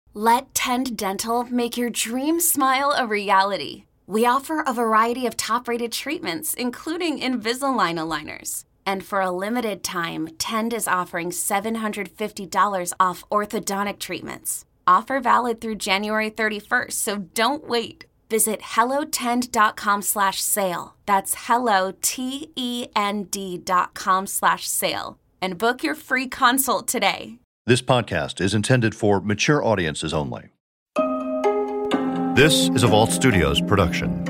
Let Tend Dental make your dream smile a reality. We offer a variety of top-rated treatments, including Invisalign aligners. And for a limited time, Tend is offering $750 off orthodontic treatments. Offer valid through January 31st, so don't wait. Visit hellotend.com/sale. That's hellotend.com/sale. And book your free consult today. This podcast is intended for mature audiences only. This is a Vault Studios production.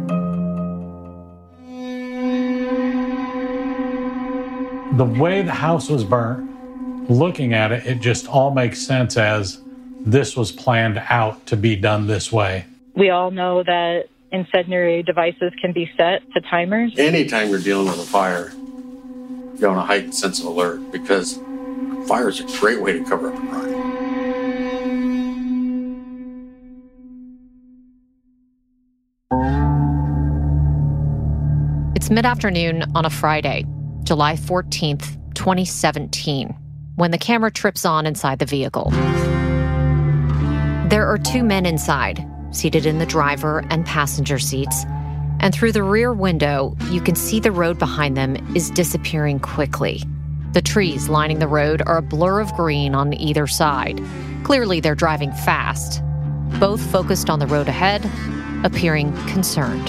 The way the house was burnt, looking at it, it just all makes sense as this was planned out to be done this way. We all know that incendiary devices can be set to timers. Anytime you're dealing with a fire, you're on a heightened sense of alert because fire is a great way to cover up a crime. It's mid-afternoon on a Friday, July 14th, 2017, when the camera trips on inside the vehicle. There are two men inside, seated in the driver and passenger seats, and through the rear window, you can see the road behind them is disappearing quickly. The trees lining the road are a blur of green on either side. Clearly, they're driving fast, both focused on the road ahead, appearing concerned.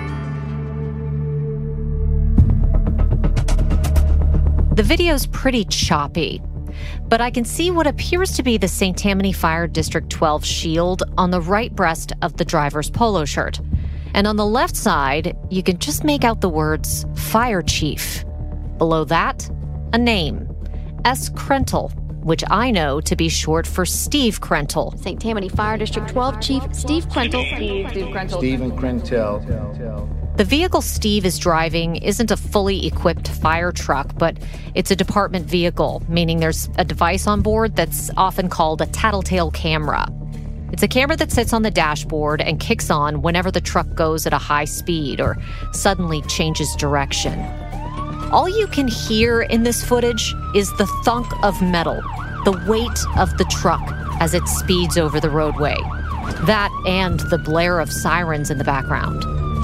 The video's pretty choppy, but I can see what appears to be the St. Tammany Fire District 12 shield on the right breast of the driver's polo shirt. And on the left side, you can just make out the words Fire Chief. Below that, a name, S. Krentel, which I know to be short for Steve Krentel. St. Tammany Fire District 12 Chief Steve Krentel. Stephen Krentel. The vehicle Steve is driving isn't a fully equipped fire truck, but it's a department vehicle, meaning there's a device on board that's often called a tattletale camera. It's a camera that sits on the dashboard and kicks on whenever the truck goes at a high speed or suddenly changes direction. All you can hear in this footage is the thunk of metal, the weight of the truck as it speeds over the roadway. That and the blare of sirens in the background.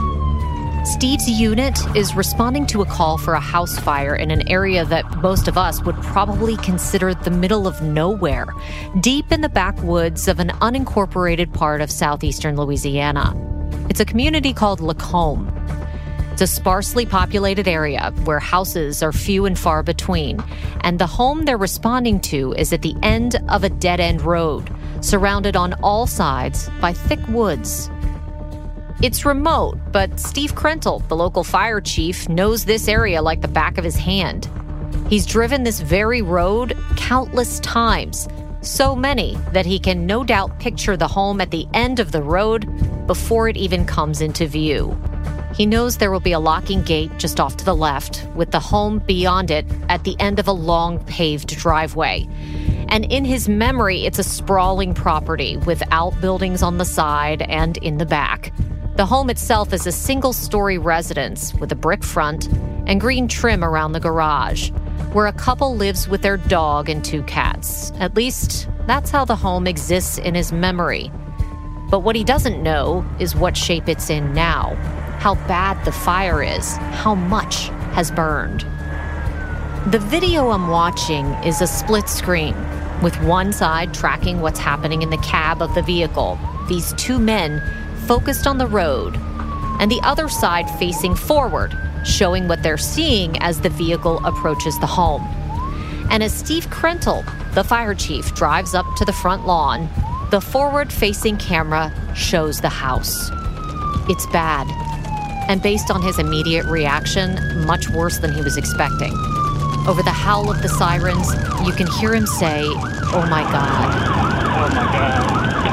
Steve's unit is responding to a call for a house fire in an area that most of us would probably consider the middle of nowhere, deep in the backwoods of an unincorporated part of southeastern Louisiana. It's a community called Lacombe. It's a sparsely populated area where houses are few and far between, and the home they're responding to is at the end of a dead-end road, surrounded on all sides by thick woods. It's remote, but Steve Krentel, the local fire chief, knows this area like the back of his hand. He's driven this very road countless times, so many that he can no doubt picture the home at the end of the road before it even comes into view. He knows there will be a locking gate just off to the left, with the home beyond it at the end of a long paved driveway. And in his memory, it's a sprawling property with outbuildings on the side and in the back. The home itself is a single-story residence with a brick front and green trim around the garage, where a couple lives with their dog and two cats. At least, that's how the home exists in his memory. But what he doesn't know is what shape it's in now, how bad the fire is, how much has burned. The video I'm watching is a split screen, with one side tracking what's happening in the cab of the vehicle, these two men focused on the road, and the other side facing forward, showing what they're seeing as the vehicle approaches the home. And as Steve Krentel, the fire chief, drives up to the front lawn, the forward-facing camera shows the house. It's bad, and based on his immediate reaction, much worse than he was expecting. Over the howl of the sirens, you can hear him say, "Oh my God." Oh my God.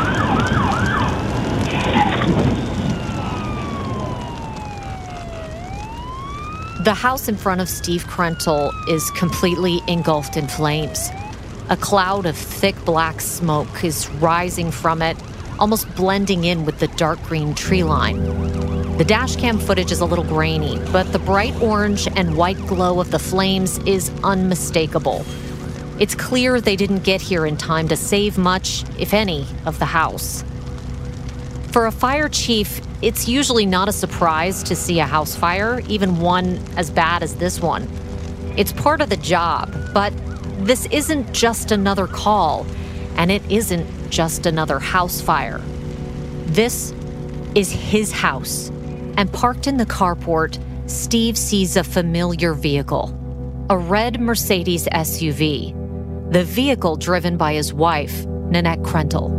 The house in front of Steve Krentel is completely engulfed in flames. A cloud of thick black smoke is rising from it, almost blending in with the dark green tree line. The dashcam footage is a little grainy, but the bright orange and white glow of the flames is unmistakable. It's clear they didn't get here in time to save much, if any, of the house. For a fire chief, it's usually not a surprise to see a house fire, even one as bad as this one. It's part of the job, but this isn't just another call, and it isn't just another house fire. This is his house, and parked in the carport, Steve sees a familiar vehicle, a red Mercedes SUV, the vehicle driven by his wife, Nanette Krentel.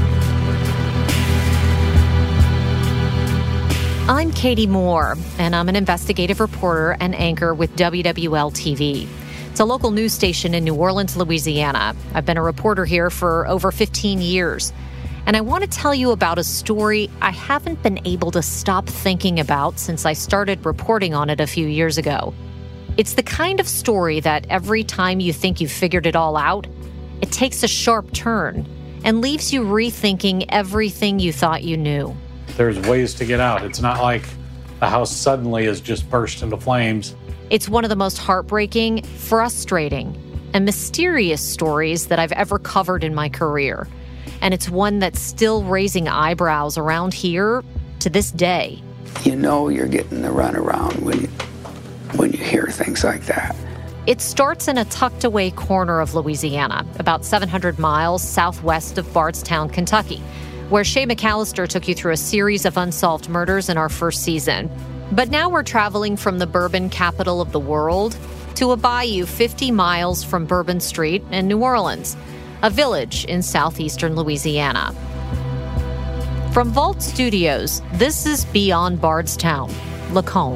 I'm Katie Moore, and I'm an investigative reporter and anchor with WWL-TV. It's a local news station in New Orleans, Louisiana. I've been a reporter here for over 15 years. And I want to tell you about a story I haven't been able to stop thinking about since I started reporting on it a few years ago. It's the kind of story that every time you think you've figured it all out, it takes a sharp turn and leaves you rethinking everything you thought you knew. There's ways to get out. It's not like the house suddenly has just burst into flames. It's one of the most heartbreaking, frustrating, and mysterious stories that I've ever covered in my career. And it's one that's still raising eyebrows around here to this day. You know you're getting the runaround when you hear things like that. It starts in a tucked-away corner of Louisiana, about 700 miles southwest of Bardstown, Kentucky, where Shay McAllister took you through a series of unsolved murders in our first season. But now we're traveling from the bourbon capital of the world to a bayou 50 miles from Bourbon Street in New Orleans, a village in southeastern Louisiana. From Vault Studios, this is Beyond Bardstown, Lacombe.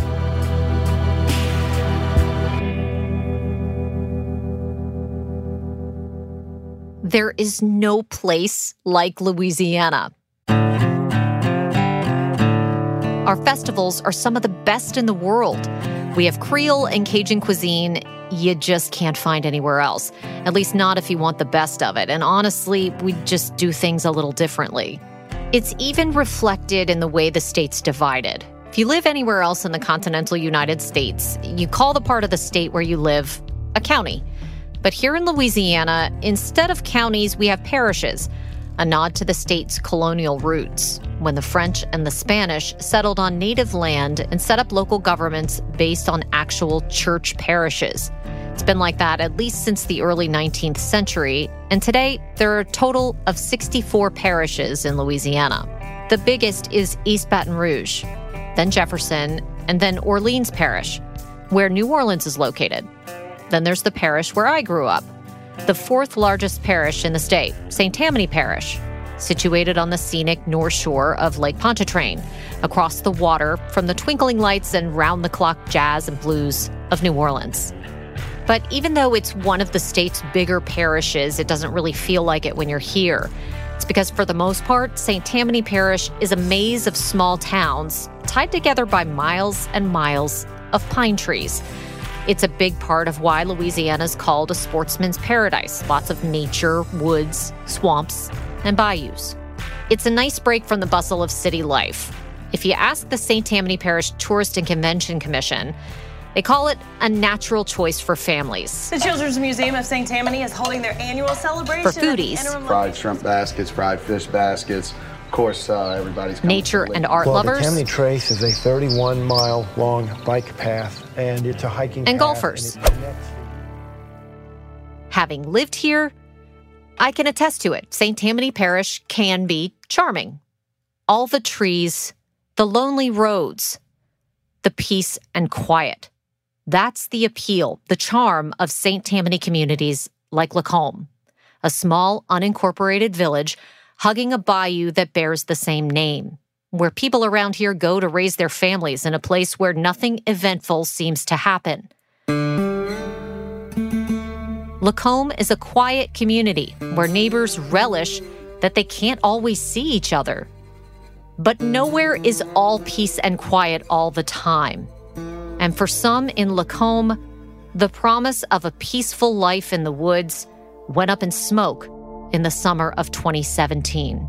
There is no place like Louisiana. Our festivals are some of the best in the world. We have Creole and Cajun cuisine you just can't find anywhere else, at least not if you want the best of it. And honestly, we just do things a little differently. It's even reflected in the way the state's divided. If you live anywhere else in the continental United States, you call the part of the state where you live a county. But here in Louisiana, instead of counties, we have parishes, a nod to the state's colonial roots, when the French and the Spanish settled on native land and set up local governments based on actual church parishes. It's been like that at least since the early 19th century, and today there are a total of 64 parishes in Louisiana. The biggest is East Baton Rouge, then Jefferson, and then Orleans Parish, where New Orleans is located. Then there's the parish where I grew up, the fourth largest parish in the state, St. Tammany Parish, situated on the scenic north shore of Lake Pontchartrain, across the water from the twinkling lights and round-the-clock jazz and blues of New Orleans. But even though it's one of the state's bigger parishes, it doesn't really feel like it when you're here. It's because for the most part, St. Tammany Parish is a maze of small towns tied together by miles and miles of pine trees. It's a big part of why Louisiana is called a sportsman's paradise. Lots of nature, woods, swamps, and bayous. It's a nice break from the bustle of city life. If you ask the St. Tammany Parish Tourist and Convention Commission, they call it a natural choice for families. The Children's Museum of St. Tammany is holding their annual celebration. For foodies. Fried shrimp baskets, fried fish baskets. Of course, everybody's nature and art lovers. The Tammany Trace is a 31-mile-long bike path, and it's a hiking and path. Golfers. Having lived here, I can attest to it. St. Tammany Parish can be charming. All the trees, the lonely roads, the peace and quiet. That's the appeal, the charm of St. Tammany communities like Lacombe, a small, unincorporated village hugging a bayou that bears the same name, where people around here go to raise their families in a place where nothing eventful seems to happen. Lacombe is a quiet community where neighbors relish that they can't always see each other. But nowhere is all peace and quiet all the time. And for some in Lacombe, the promise of a peaceful life in the woods went up in smoke in the summer of 2017.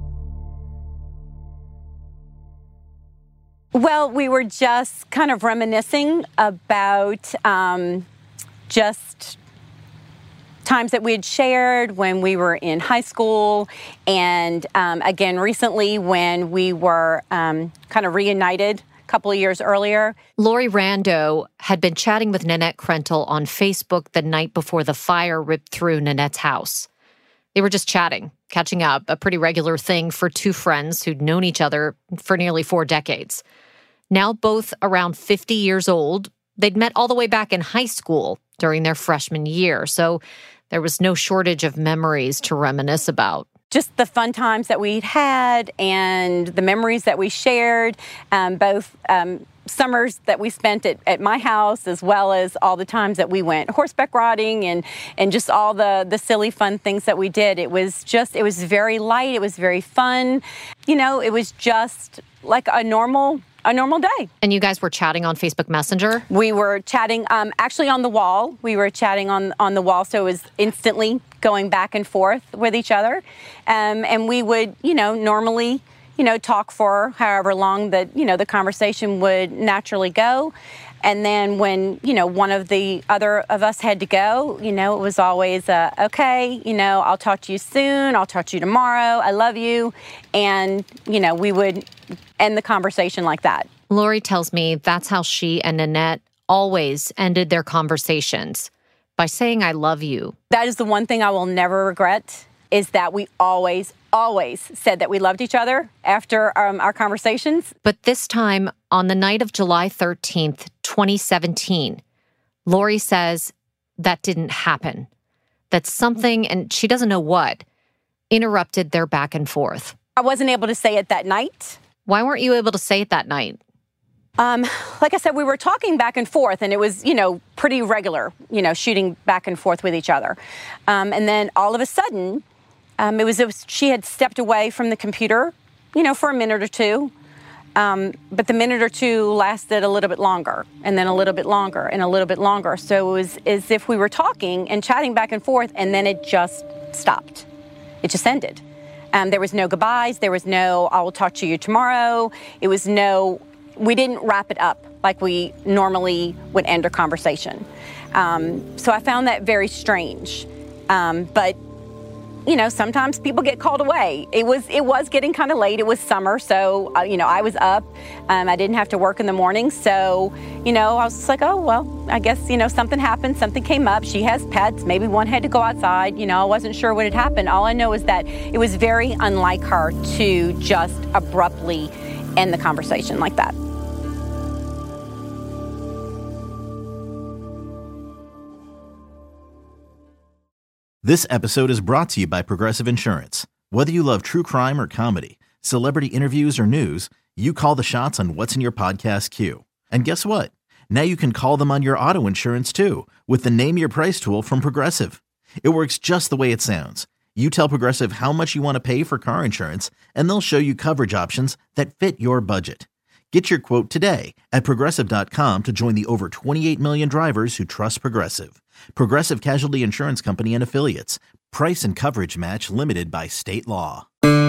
Well, we were just kind of reminiscing about just times that we had shared when we were in high school, and again recently when we were kind of reunited a couple of years earlier. Lori Rando had been chatting with Nanette Krentel on Facebook the night before the fire ripped through Nanette's house. They were just chatting, catching up, a pretty regular thing for two friends who'd known each other for nearly 4 decades. Now both around 50 years old, they'd met all the way back in high school during their freshman year, so there was no shortage of memories to reminisce about. Just the fun times that we'd had and the memories that we shared, both summers that we spent at my house, as well as all the times that we went horseback riding and just all the silly fun things that we did. It was very light. It was very fun. You know, it was just like a normal day. And you guys were chatting on Facebook Messenger? We were chatting actually on the wall. We were chatting on the wall, so it was instantly going back and forth with each other. And we would, normally, talk for however long that, the conversation would naturally go. And then when, one of the other of us had to go, it was always, okay, I'll talk to you soon. I'll talk to you tomorrow. I love you. And, we would end the conversation like that. Lori tells me that's how she and Nanette always ended their conversations, by saying, I love you. That is the one thing I will never regret, is that we always said that we loved each other after our conversations. But this time, on the night of July 13th, 2017, Lori says that didn't happen. That something, and she doesn't know what, interrupted their back and forth. I wasn't able to say it that night. Why weren't you able to say it that night? Like I said, we were talking back and forth, and it was, pretty regular, shooting back and forth with each other. And then all of a sudden, it was she had stepped away from the computer, for a minute or two. But the minute or two lasted a little bit longer, and then a little bit longer, and a little bit longer. So it was as if we were talking and chatting back and forth, and then it just stopped. It just ended. There was no goodbyes. There was no, I will talk to you tomorrow. It was we didn't wrap it up like we normally would end a conversation. So I found that very strange. But, sometimes people get called away. It was getting kind of late. It was summer, so, I was up. I didn't have to work in the morning. So, I was just like, oh, well, I guess, something happened. Something came up. She has pets. Maybe one had to go outside. I wasn't sure what had happened. All I know is that it was very unlike her to just abruptly end the conversation like that. This episode is brought to you by Progressive Insurance. Whether you love true crime or comedy, celebrity interviews or news, you call the shots on what's in your podcast queue. And guess what? Now you can call them on your auto insurance too, with the Name Your Price tool from Progressive. It works just the way it sounds. You tell Progressive how much you want to pay for car insurance, and they'll show you coverage options that fit your budget. Get your quote today at Progressive.com to join the over 28 million drivers who trust Progressive. Progressive Casualty Insurance Company and Affiliates. Price and coverage match limited by state law.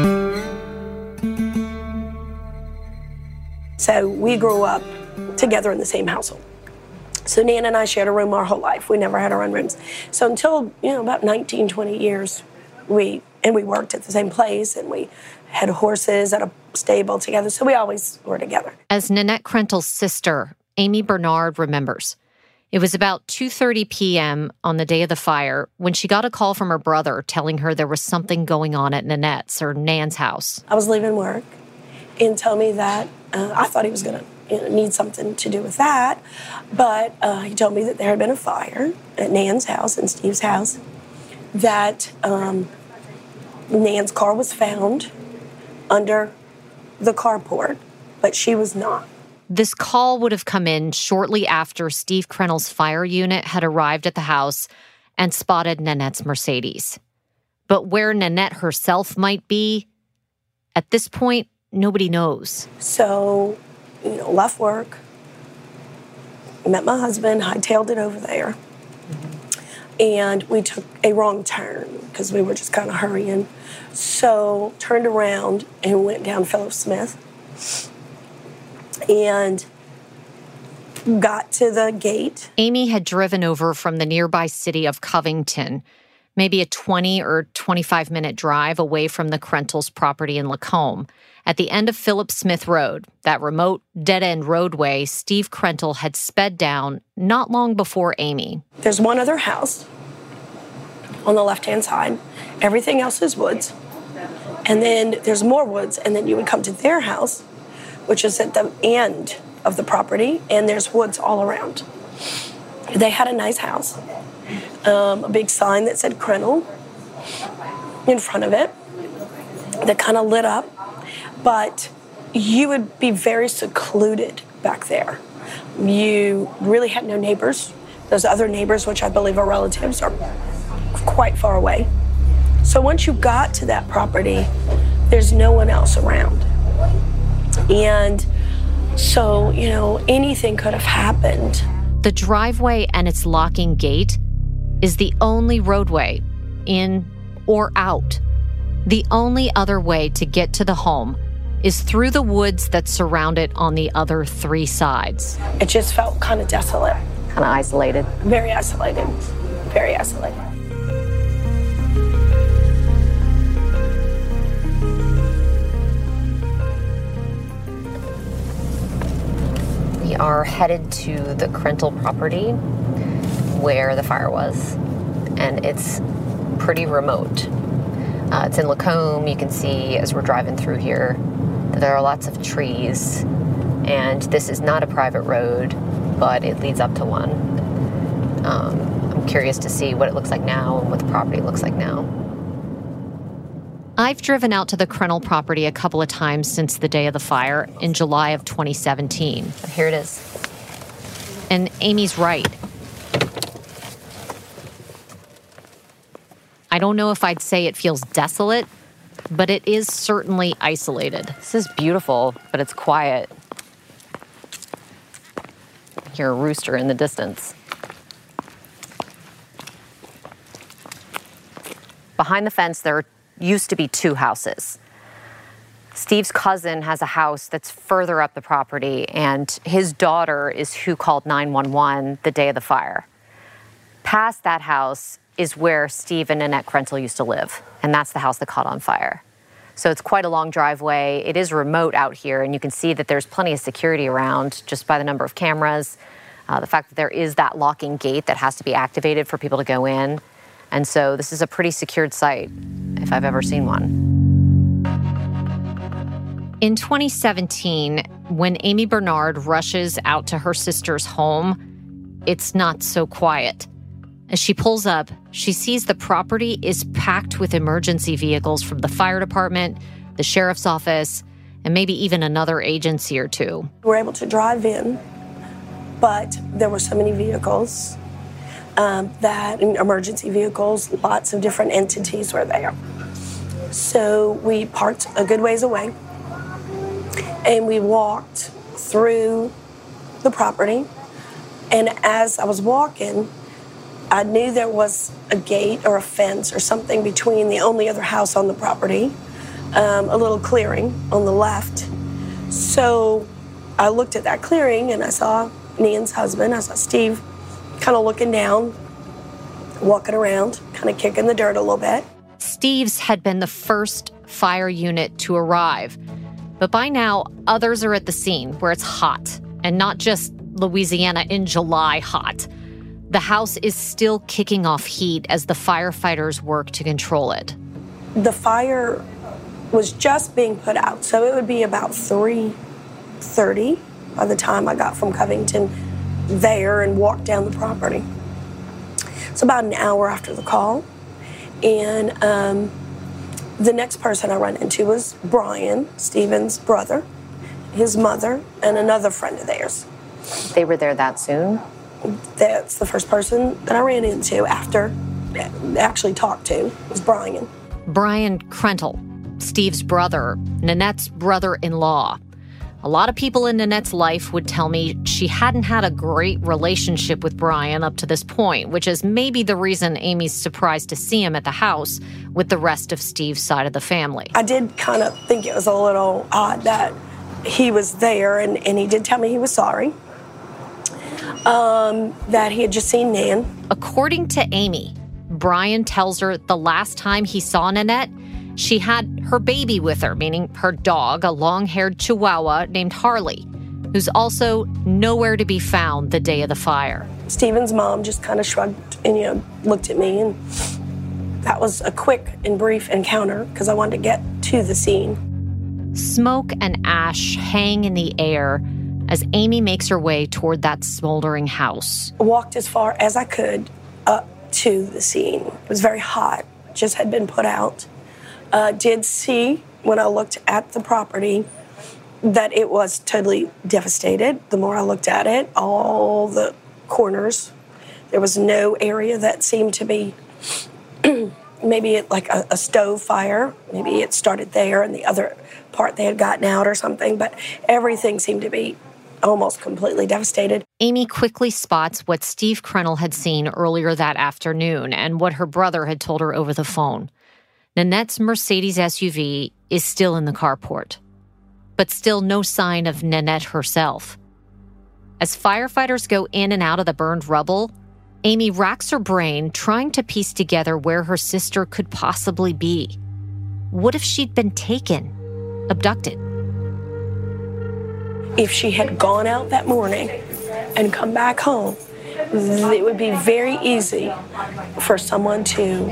So we grew up together in the same household. So Nan and I shared a room our whole life. We never had our own rooms. So until, about 19, 20 years, we worked at the same place, and we had horses at a stable together. So we always were together. As Nanette Krentel's sister, Amy Bernard, remembers, it was about 2:30 p.m. on the day of the fire when she got a call from her brother telling her there was something going on at Nanette's or Nan's house. I was leaving work and told me that I thought he was going to need something to do with that. But he told me that there had been a fire at Nan's house and Steve's house, that Nan's car was found under the carport, but she was not. This call would have come in shortly after Steve Krentel's fire unit had arrived at the house and spotted Nanette's Mercedes. But where Nanette herself might be, at this point, nobody knows. So, left work, met my husband, hightailed it over there, and we took a wrong turn because we were just kind of hurrying. So, turned around and went down Philip Smith and got to the gate. Amy had driven over from the nearby city of Covington maybe a 20 or 25-minute drive away from the Krentels' property in Lacombe. At the end of Philip Smith Road, that remote dead-end roadway, Steve Krentel had sped down not long before Amy. There's one other house on the left-hand side. Everything else is woods. And then there's more woods, and then you would come to their house, which is at the end of the property, and there's woods all around. They had a nice house, a big sign that said Krentel in front of it that kind of lit up. But you would be very secluded back there. You really had no neighbors. Those other neighbors, which I believe are relatives, are quite far away. So once you got to that property, there's no one else around. And so, anything could have happened. The driveway and its locking gate is the only roadway in or out. The only other way to get to the home is through the woods that surround it on the other 3 sides. It just felt kind of desolate. Kind of isolated. Very isolated. Very isolated. We are headed to the Krentel property where the fire was, and it's pretty remote. It's in Lacombe. You can see as we're driving through here that there are lots of trees, and this is not a private road, but it leads up to one. I'm curious to see what it looks like now and what the property looks like now. I've driven out to the Krentel property a couple of times since the day of the fire in July of 2017. Here it is. And Amy's right. I don't know if I'd say it feels desolate, but it is certainly isolated. This is beautiful, but it's quiet. I hear a rooster in the distance. Behind the fence, there used to be 2 houses. Steve's cousin has a house that's further up the property, and his daughter is who called 911 the day of the fire. Past that house is where Steve and Nanette Krentel used to live, and that's the house that caught on fire. So it's quite a long driveway. It is remote out here, and you can see that there's plenty of security around just by the number of cameras, the fact that there is that locking gate that has to be activated for people to go in. And so this is a pretty secured site, if I've ever seen one. In 2017, when Amy Bernard rushes out to her sister's home, it's not so quiet. As she pulls up, she sees the property is packed with emergency vehicles from the fire department, the sheriff's office, and maybe even another agency or 2. We were able to drive in, but there were so many vehicles emergency vehicles, lots of different entities were there. So we parked a good ways away, and we walked through the property. And as I was walking, I knew there was a gate or a fence or something between the only other house on the property, a little clearing on the left. So I looked at that clearing, and I saw Nan's husband, I saw Steve, kind of looking down, walking around, kind of kicking the dirt a little bit. Steve's had been the first fire unit to arrive, but by now others are at the scene where it's hot, and not just Louisiana in July hot. The house is still kicking off heat as the firefighters work to control it. The fire was just being put out, so it would be about 3:30 by the time I got from Covington there and walked down the property. It's about an hour after the call. And the next person I ran into was Brian, Stephen's brother, his mother, and another friend of theirs. They were there that soon? That's the first person that I ran into after actually talked to was Brian. Brian Krentel, Steve's brother, Nanette's brother-in-law. A lot of people in Nanette's life would tell me she hadn't had a great relationship with Brian up to this point, which is maybe the reason Amy's surprised to see him at the house with the rest of Steve's side of the family. I did kind of think it was a little odd that he was there, and he did tell me he was sorry, that he had just seen Nan. According to Amy, Brian tells her the last time he saw Nanette, she had her baby with her, meaning her dog, a long-haired Chihuahua named Harley, who's also nowhere to be found the day of the fire. Stephen's mom just kind of shrugged and, looked at me, and that was a quick and brief encounter because I wanted to get to the scene. Smoke and ash hang in the air as Amy makes her way toward that smoldering house. I walked as far as I could up to the scene. It was very hot, just had been put out. Did see, when I looked at the property, that it was totally devastated. The more I looked at it, all the corners, there was no area that seemed to be maybe like a stove fire. Maybe it started there and the other part they had gotten out or something, but everything seemed to be almost completely devastated. Amy quickly spots what Steve Krentel had seen earlier that afternoon and what her brother had told her over the phone. Nanette's Mercedes SUV is still in the carport, but still no sign of Nanette herself. As firefighters go in and out of the burned rubble, Amy racks her brain trying to piece together where her sister could possibly be. What if she'd been taken, abducted? If she had gone out that morning and come back home, it would be very easy for someone to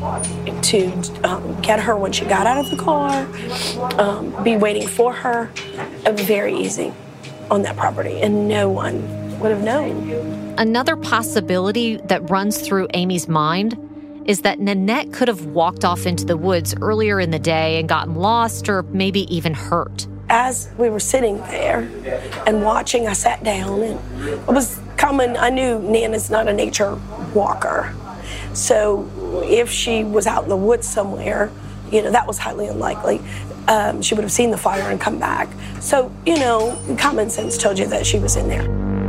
get her when she got out of the car, be waiting for her. It would be very easy on that property, and no one would have known. Another possibility that runs through Amy's mind is that Nanette could have walked off into the woods earlier in the day and gotten lost or maybe even hurt. As we were sitting there and watching, I sat down, and it was common. I knew Nana's not a nature walker. So if she was out in the woods somewhere, that was highly unlikely. She would have seen the fire and come back. So, common sense told you that she was in there.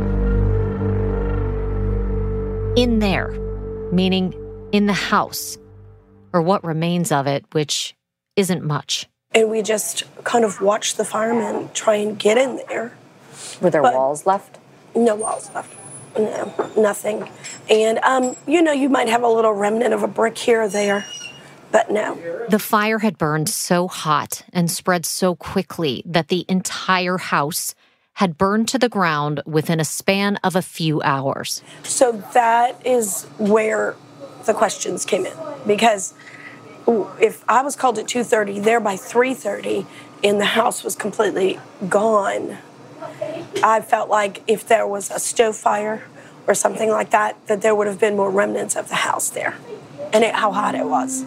In there, meaning in the house, or what remains of it, which isn't much. And we just kind of watched the firemen try and get in there. Were there walls left? No walls left. No, nothing. And, you might have a little remnant of a brick here or there, but no. The fire had burned so hot and spread so quickly that the entire house had burned to the ground within a span of a few hours. So that is where the questions came in, because if I was called at 2:30, there by 3:30, and the house was completely gone, I felt like if there was a stove fire or something like that, that there would have been more remnants of the house there, and how hot it was.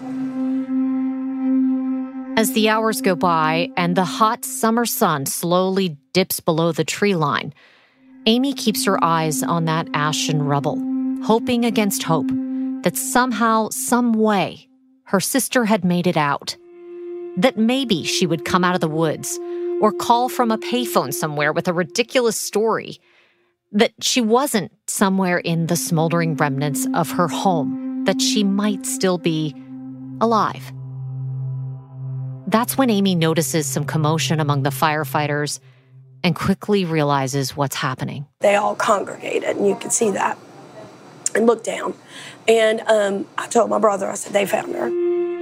As the hours go by and the hot summer sun slowly dips below the tree line, Amy keeps her eyes on that ash and rubble, hoping against hope that somehow, some way, her sister had made it out. That maybe she would come out of the woods or call from a payphone somewhere with a ridiculous story. That she wasn't somewhere in the smoldering remnants of her home. That she might still be alive. That's when Amy notices some commotion among the firefighters and quickly realizes what's happening. They all congregated, and you could see that, and looked down. And I told my brother, I said, they found her.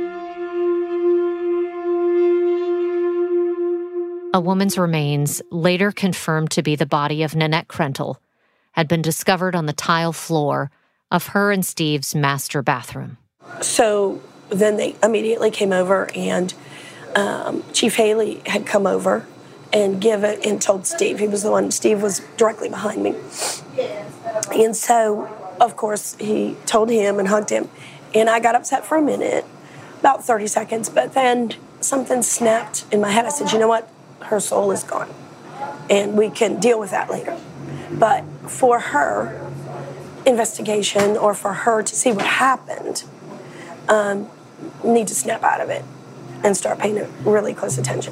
A woman's remains, later confirmed to be the body of Nanette Krentel, had been discovered on the tile floor of her and Steve's master bathroom. So then they immediately came over, and Chief Haley had come over and told Steve. He was the one, Steve was directly behind me. And so, of course, he told him and hugged him. And I got upset for a minute, about 30 seconds, but then something snapped in my head. I said, you know what? Her soul is gone, and we can deal with that later. But for her investigation, or for her to see what happened, need to snap out of it and start paying really close attention.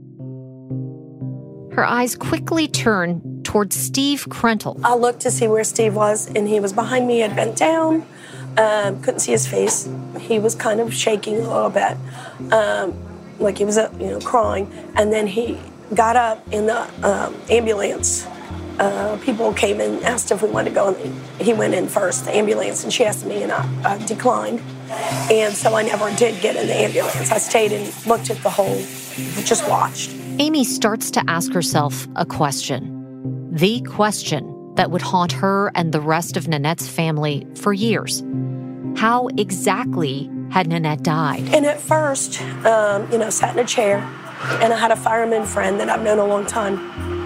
Her eyes quickly turned towards Steve Krentel. I looked to see where Steve was, and he was behind me. He had bent down, couldn't see his face. He was kind of shaking a little bit, like he was, crying. And then he got up in the ambulance. People came and asked if we wanted to go, and he went in first, the ambulance, and she asked me, and I declined. And so I never did get in the ambulance. I stayed and looked at the hole, just watched. Amy starts to ask herself a question. The question that would haunt her and the rest of Nanette's family for years. How exactly had Nanette died? And at first, sat in a chair, and I had a fireman friend that I've known a long time.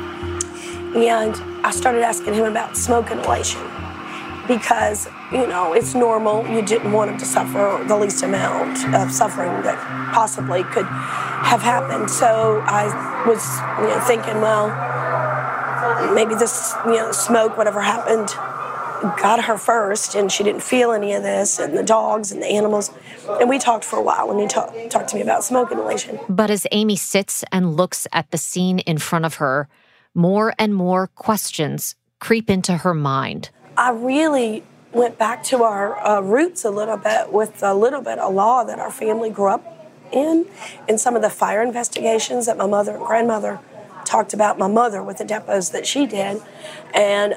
And I started asking him about smoke inhalation because, it's normal. You didn't want him to suffer the least amount of suffering that possibly could have happened. So I was, thinking, well, maybe this, smoke, whatever happened, got her first, and she didn't feel any of this, and the dogs and the animals. And we talked for a while, and he talked to me about smoke inhalation. But as Amy sits and looks at the scene in front of her, more and more questions creep into her mind. I really went back to our roots a little bit with a little bit of law that our family grew up in, and some of the fire investigations that my mother and grandmother talked about, my mother with the depots that she did. And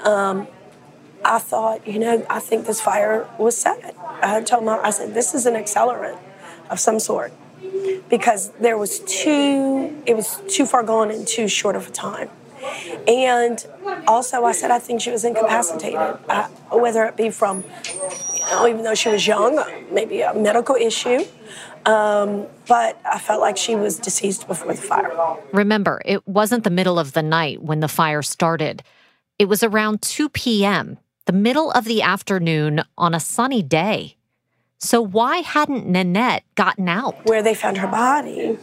I thought, I think this fire was set. I told Mom, I said, this is an accelerant of some sort, because it was too far gone in too short of a time. And also I said, I think she was incapacitated, whether it be from, even though she was young, maybe a medical issue. But I felt like she was deceased before the fire. Remember, it wasn't the middle of the night when the fire started. It was around 2 p.m., the middle of the afternoon on a sunny day. So why hadn't Nanette gotten out? Where they found her body,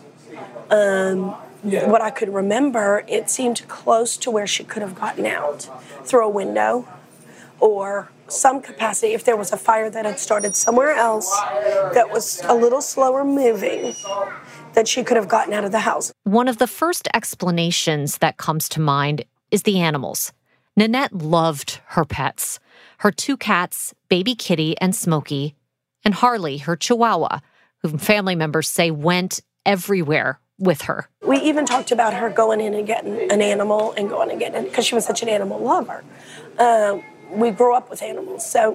what I could remember, it seemed close to where she could have gotten out, through a window or some capacity. If there was a fire that had started somewhere else that was a little slower moving, that she could have gotten out of the house. One of the first explanations that comes to mind is the animals. Nanette loved her pets, her 2 cats, baby Kitty and Smokey, and Harley, her Chihuahua, whom family members say went everywhere with her. We even talked about her going in and getting an animal and going and getting it, because she was such an animal lover. We grew up with animals, so,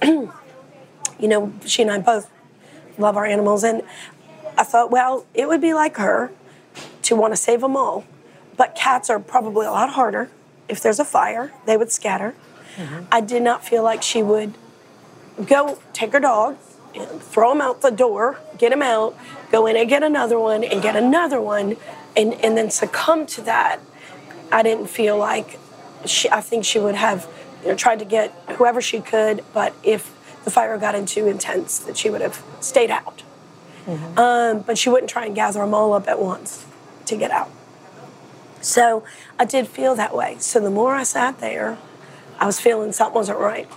she and I both love our animals. And I thought, well, it would be like her to want to save them all. But cats are probably a lot harder. If there's a fire, they would scatter. Mm-hmm. I did not feel like she would go take her dog and throw him out the door, get him out, go in and get another one, and then succumb to that. I didn't feel like I think she would have tried to get whoever she could, but if the fire got too intense, that she would have stayed out. Mm-hmm. But she wouldn't try and gather them all up at once to get out. So I did feel that way. So the more I sat there, I was feeling something wasn't right.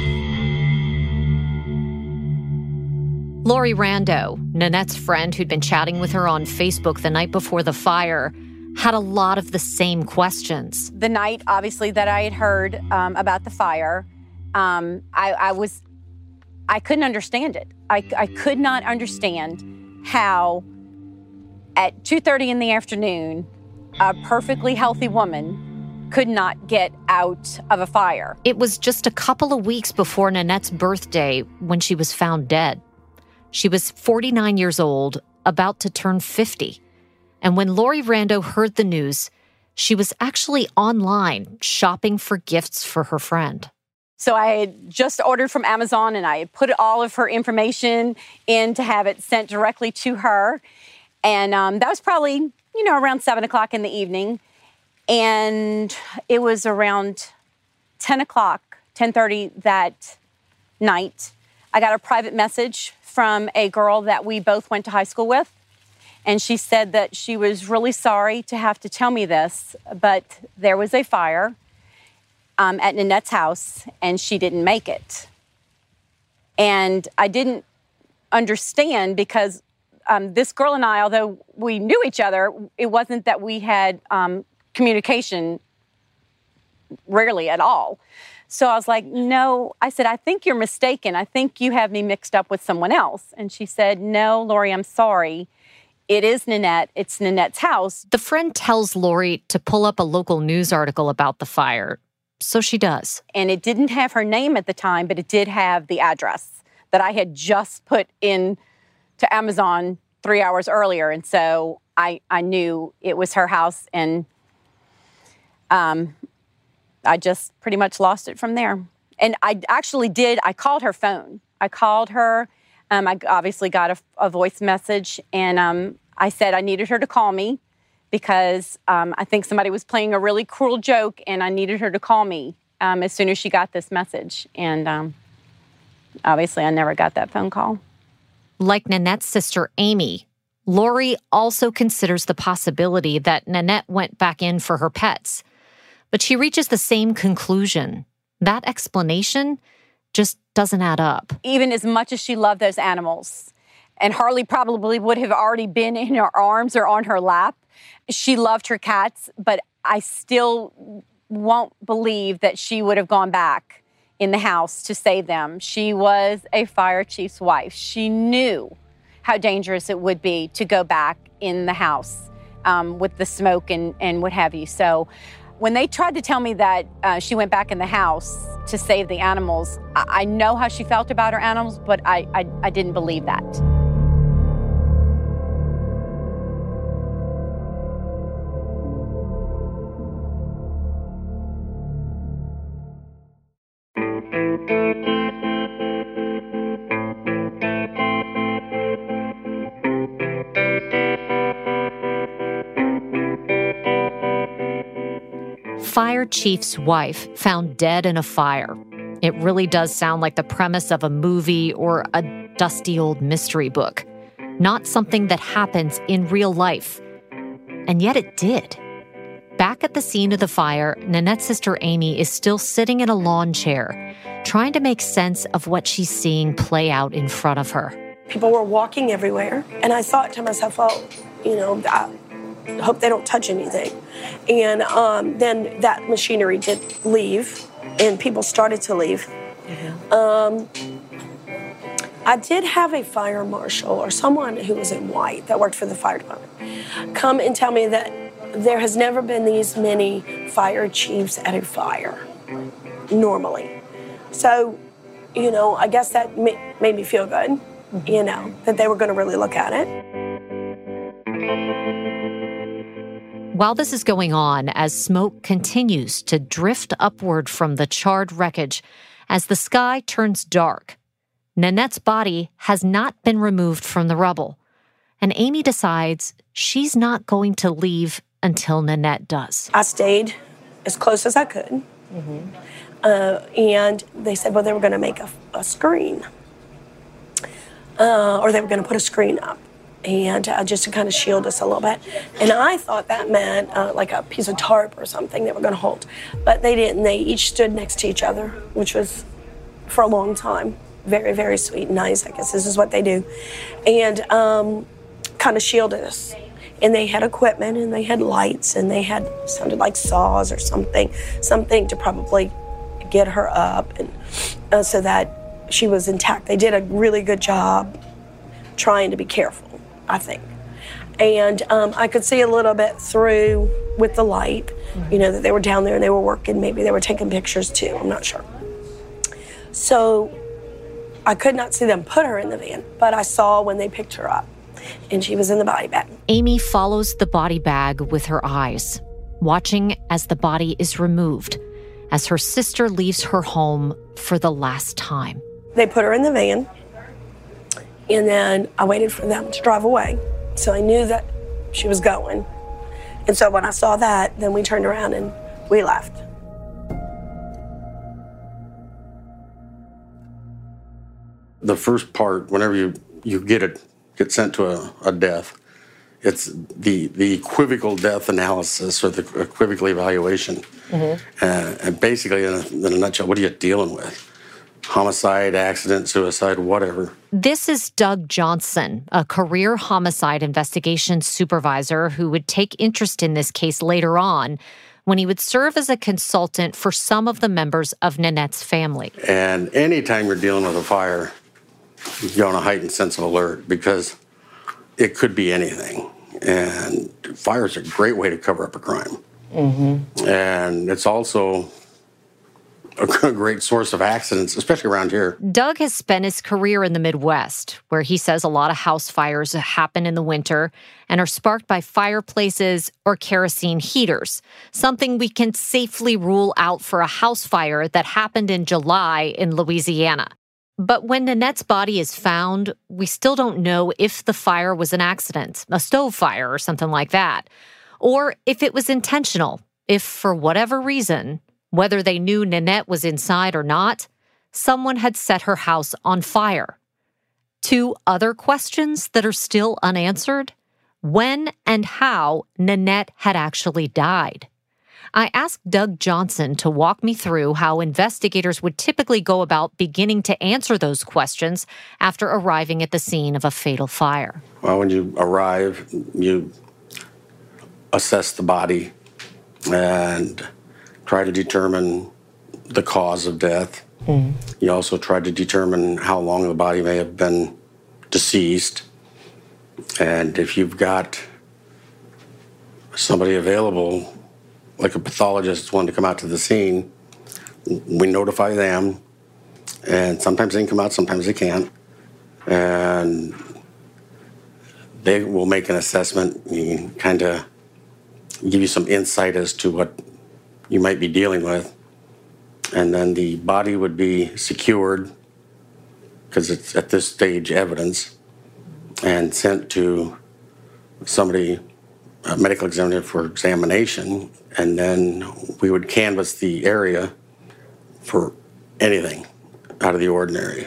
Lori Rando, Nanette's friend who'd been chatting with her on Facebook the night before the fire, had a lot of the same questions. The night, obviously, that I had heard about the fire, I couldn't understand it. I could not understand how at 2:30 in the afternoon, a perfectly healthy woman could not get out of a fire. It was just a couple of weeks before Nanette's birthday when she was found dead. She was 49 years old, about to turn 50. And when Lori Rando heard the news, she was actually online shopping for gifts for her friend. So I had just ordered from Amazon, and I had put all of her information in to have it sent directly to her. And that was probably, around 7 o'clock in the evening. And it was around 10 o'clock, 10:30 that night. I got a private message from a girl that we both went to high school with. And she said that she was really sorry to have to tell me this, but there was a fire at Nanette's house, and she didn't make it. And I didn't understand because this girl and I, although we knew each other, it wasn't that we had communication rarely at all. So I was like, no, I said, I think you're mistaken. I think you have me mixed up with someone else. And she said, no, Lori, I'm sorry. It is Nanette. It's Nanette's house. The friend tells Lori to pull up a local news article about the fire. So she does. And it didn't have her name at the time, but it did have the address that I had just put in to Amazon 3 hours earlier. And so I knew it was her house, and I just pretty much lost it from there. And I called her phone. I called her. I obviously got a voice message, and I said I needed her to call me because I think somebody was playing a really cruel joke, and I needed her to call me as soon as she got this message. And obviously I never got that phone call. Like Nanette's sister, Amy, Lori also considers the possibility that Nanette went back in for her pets. But she reaches the same conclusion. That explanation just doesn't add up. Even as much as she loved those animals, and Harley probably would have already been in her arms or on her lap, she loved her cats, but I still won't believe that she would have gone back in the house to save them. She was a fire chief's wife. She knew how dangerous it would be to go back in the house with the smoke and what have you. So when they tried to tell me that she went back in the house to save the animals, I know how she felt about her animals, but I didn't believe that. Fire chief's wife found dead in a fire. It really does sound like the premise of a movie or a dusty old mystery book. Not something that happens in real life. And yet it did. Back at the scene of the fire, Nanette's sister Amy is still sitting in a lawn chair, trying to make sense of what she's seeing play out in front of her. People were walking everywhere, and I thought to myself, well, I hope they don't touch anything. And then that machinery did leave, and people started to leave. I did have a fire marshal or someone who was in white that worked for the fire department come and tell me that there has never been these many fire chiefs at a fire, normally. So, I guess that made me feel good, that they were going to really look at it. While this is going on, as smoke continues to drift upward from the charred wreckage, as the sky turns dark, Nanette's body has not been removed from the rubble, and Amy decides she's not going to leave until Nanette does. I stayed as close as I could, and they said, well, they were going to make a screen, or they were going to put a screen up. And just to kind of shield us a little bit. And I thought that meant like a piece of tarp or something they were going to hold. But they didn't. They each stood next to each other, which was, for a long time, very, very sweet and nice. I guess this is what they do. And kind of shielded us. And they had equipment, and they had lights, and they had, sounded like saws or something to probably get her up, and so that she was intact. They did a really good job trying to be careful, I think. And I could see a little bit through with the light, that they were down there and they were working. Maybe they were taking pictures too, I'm not sure. So I could not see them put her in the van, but I saw when they picked her up, and she was in the body bag. Amy follows the body bag with her eyes, watching as the body is removed, as her sister leaves her home for the last time. They put her in the van, and then I waited for them to drive away. So I knew that she was going. And so when I saw that, then we turned around and we left. The first part, whenever you get sent to a death, it's the equivocal death analysis or the equivocal evaluation. And basically, in a nutshell, what are you dealing with? Homicide, accident, suicide, whatever. This is Doug Johnson, a career homicide investigation supervisor who would take interest in this case later on when he would serve as a consultant for some of the members of Nanette's family. And anytime you're dealing with a fire, you're on a heightened sense of alert because it could be anything. And fire is a great way to cover up a crime. And it's also a great source of accidents, especially around here. Doug has spent his career in the Midwest, where he says a lot of house fires happen in the winter and are sparked by fireplaces or kerosene heaters, something we can safely rule out for a house fire that happened in July in Louisiana. But when Nanette's body is found, we still don't know if the fire was an accident, a stove fire or something like that, or if it was intentional, if for whatever reason, whether they knew Nanette was inside or not, someone had set her house on fire. 2 other questions that are still unanswered: when and how Nanette had actually died. I asked Doug Johnson to walk me through how investigators would typically go about beginning to answer those questions after arriving at the scene of a fatal fire. Well, when you arrive, you assess the body and try to determine the cause of death. You also try to determine how long the body may have been deceased. And if you've got somebody available, like a pathologist wanting to come out to the scene, we notify them. And sometimes they can come out, sometimes they can't. And they will make an assessment and kind of give you some insight as to what you might be dealing with. And then the body would be secured, because it's at this stage evidence, and sent to somebody, a medical examiner, for examination. And then we would canvass the area for anything out of the ordinary,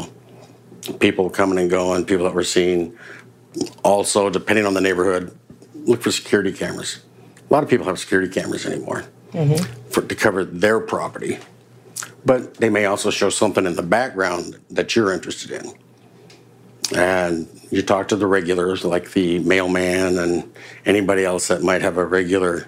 people coming and going, people that were seen. Also, depending on the neighborhood, look for security cameras. A lot of people have security cameras anymore to cover their property. But they may also show something in the background that you're interested in. And you talk to the regulars, like the mailman and anybody else that might have a regular,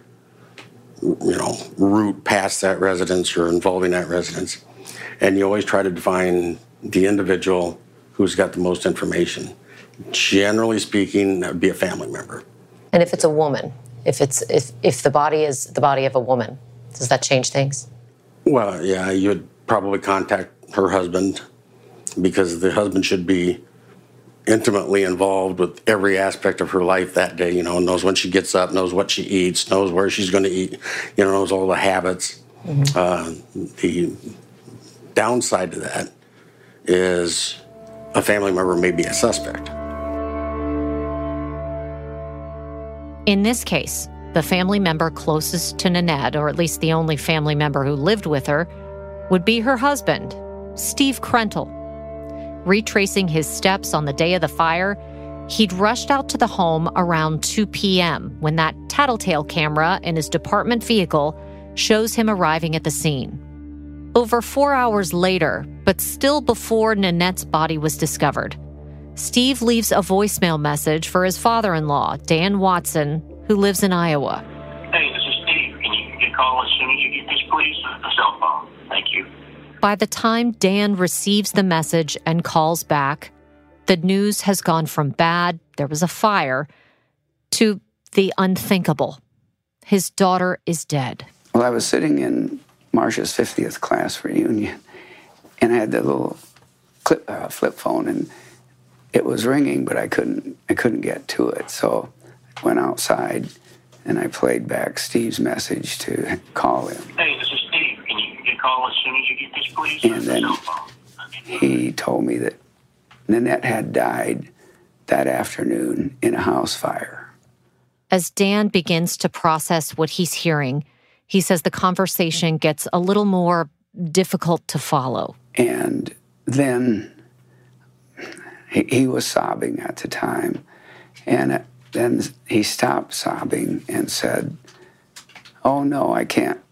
route past that residence or involving that residence. And you always try to define the individual who's got the most information. Generally speaking, that would be a family member. And if it's a woman, if the body is the body of a woman, does that change things? Well, yeah, you'd probably contact her husband, because the husband should be intimately involved with every aspect of her life that day, knows when she gets up, knows what she eats, knows where she's going to eat, knows all the habits. The downside to that is a family member may be a suspect. In this case, the family member closest to Nanette, or at least the only family member who lived with her, would be her husband, Steve Krentel. Retracing his steps on the day of the fire, he'd rushed out to the home around 2 p.m. when that tattletale camera in his department vehicle shows him arriving at the scene. Over 4 hours later, but still before Nanette's body was discovered, Steve leaves a voicemail message for his father-in-law, Dan Watson, who lives in Iowa. Hey, this is Steve. Can you get a call as soon as you get this, please? A cell phone. Thank you. By the time Dan receives the message and calls back, the news has gone from bad, there was a fire, to the unthinkable. His daughter is dead. Well, I was sitting in Marcia's 50th class reunion, and I had that little flip phone, and it was ringing, but I couldn't get to it. So I went outside, and I played back Steve's message to call him. Hey, this is Steve. Can you get a call as soon as you get this, please? And then he told me that Nanette had died that afternoon in a house fire. As Dan begins to process what he's hearing, he says the conversation gets a little more difficult to follow. And then he was sobbing at the time. And then he stopped sobbing and said, "Oh, no, I can't.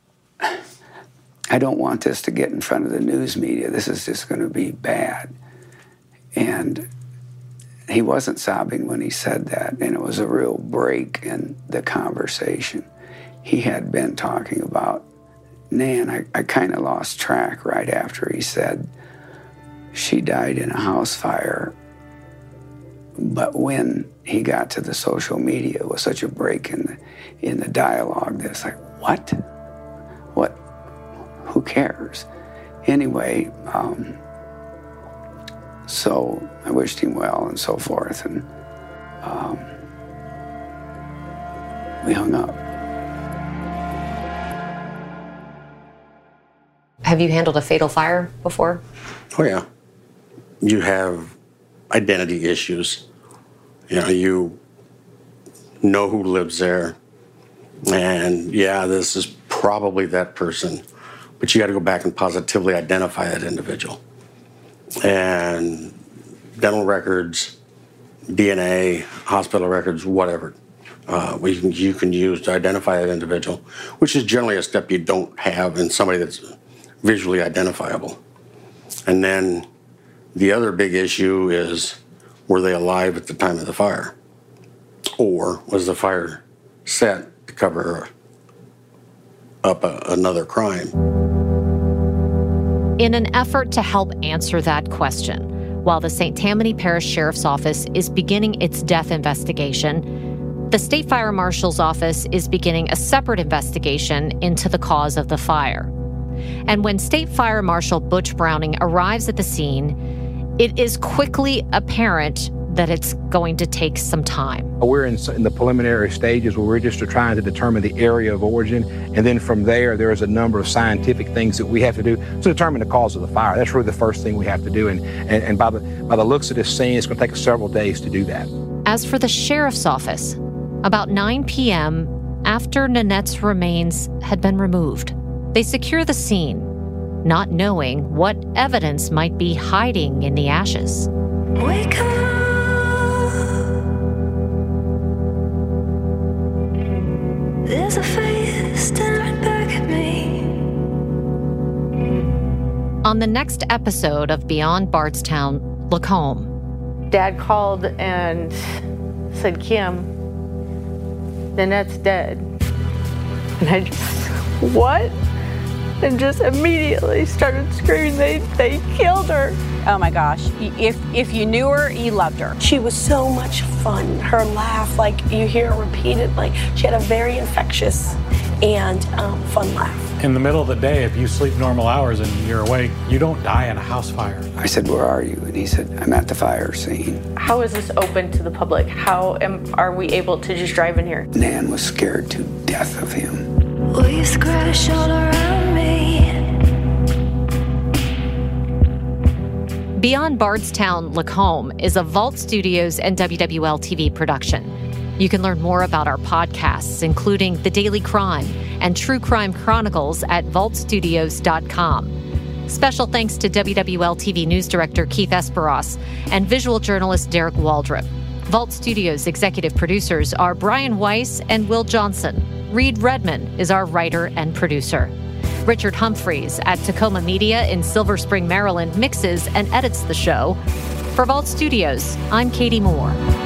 I don't want this to get in front of the news media. This is just going to be bad." And he wasn't sobbing when he said that, and it was a real break in the conversation. He had been talking about Nan. I kind of lost track right after he said she died in a house fire. But when he got to the social media, it was such a break in the dialogue. It's like, what? who cares? Anyway, so I wished him well and so forth, and we hung up. Have you handled a fatal fire before? Oh, yeah. You have identity issues. You know who lives there. And, yeah, this is probably that person. But you got to go back and positively identify that individual. And dental records, DNA, hospital records, whatever, you can use to identify that individual, which is generally a step you don't have in somebody that's visually identifiable. And then the other big issue is, were they alive at the time of the fire? Or was the fire set to cover up another crime? In an effort to help answer that question, while the St. Tammany Parish Sheriff's Office is beginning its death investigation, the State Fire Marshal's Office is beginning a separate investigation into the cause of the fire. And when State Fire Marshal Butch Browning arrives at the scene, it is quickly apparent that it's going to take some time. We're in the preliminary stages where we're just trying to determine the area of origin, and then from there is a number of scientific things that we have to do to determine the cause of the fire. That's really the first thing we have to do, and by the looks of this scene, it's going to take us several days to do that. As for the sheriff's office, about 9 p.m., after Nanette's remains had been removed, they secure the scene, not knowing what evidence might be hiding in the ashes. Wake up. There's a face staring back at me. On the next episode of Beyond Bardstown, Lacombe. Dad called and said, Kim, Nanette's dead. And I just, what? And just immediately started screaming, they killed her. Oh my gosh, if you knew her, you loved her. She was so much fun. Her laugh, like you hear her repeated, like she had a very infectious and fun laugh. In the middle of the day, if you sleep normal hours and you're awake, you don't die in a house fire. I said, where are you? And he said, I'm at the fire scene. How is this open to the public? How are we able to just drive in here? Nan was scared to death of him. Will you scratch all around me? Beyond Bardstown, Lacombe is a Vault Studios and WWL TV production. You can learn more about our podcasts, including The Daily Crime and True Crime Chronicles at vaultstudios.com. Special thanks to WWL TV News Director Keith Esperos and visual journalist Derek Waldrop. Vault Studios executive producers are Brian Weiss and Will Johnson. Reed Redman is our writer and producer. Richard Humphreys at Tacoma Media in Silver Spring, Maryland, mixes and edits the show. For Vault Studios, I'm Katie Moore.